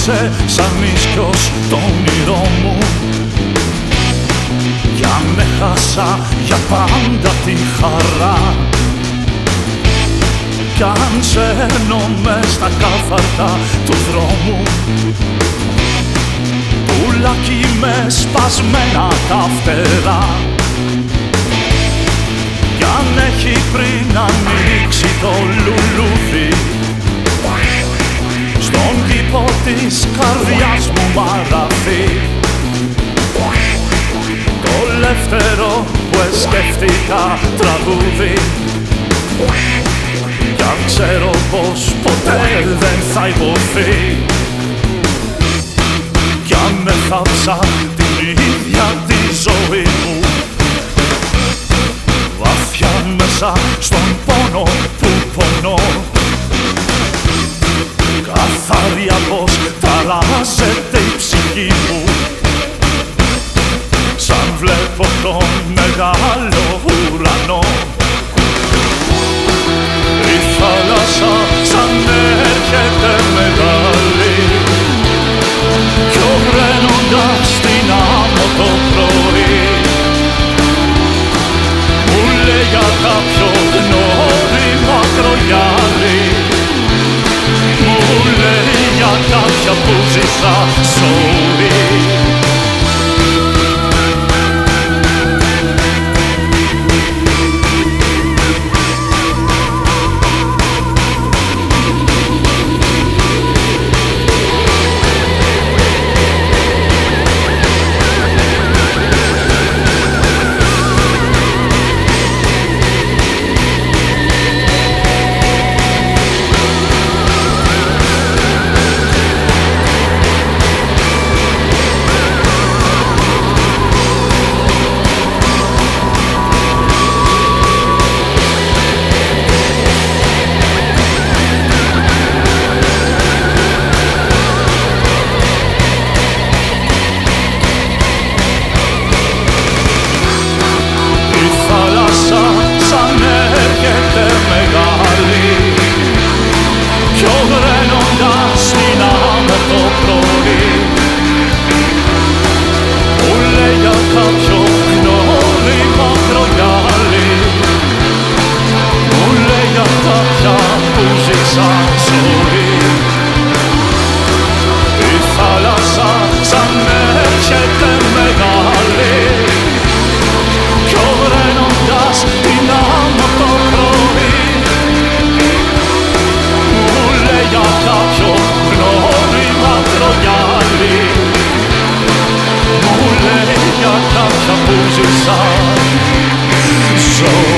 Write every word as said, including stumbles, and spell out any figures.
είσαι σαν ίσκιος το όνειρό μου. Κι αν έχασα για πάντα τη χαρά, κι αν σέρνω μες στα κάθαρτα του δρόμου, πουλάκι με σπασμένα τα φτερά, κι αν έχει πριν ανοίξει το λουλούδι στον κήπο της καρδιάς μου μαραθεί, το ελεύθερο που εσκέφτηκα τραγούδι, κι αν ξέρω πως ποτέ δεν θα υποθεί, κι αν έθαψα την ίδια τη ζωή μου βαθιά μέσα στον πόνο που πονώ, καθαρία πως ταράζεται η ψυχή μου σαν βλέπω τον μεγάλο ουρανό. Η θάλασσα σαν έρχεται μεγάλη κι ογραίνοντας την άμμο το πρωί μου λέει για κάποιο γνώριμο ακρογιάλι, μου λέει για κάποια που ζήσα ζωή. So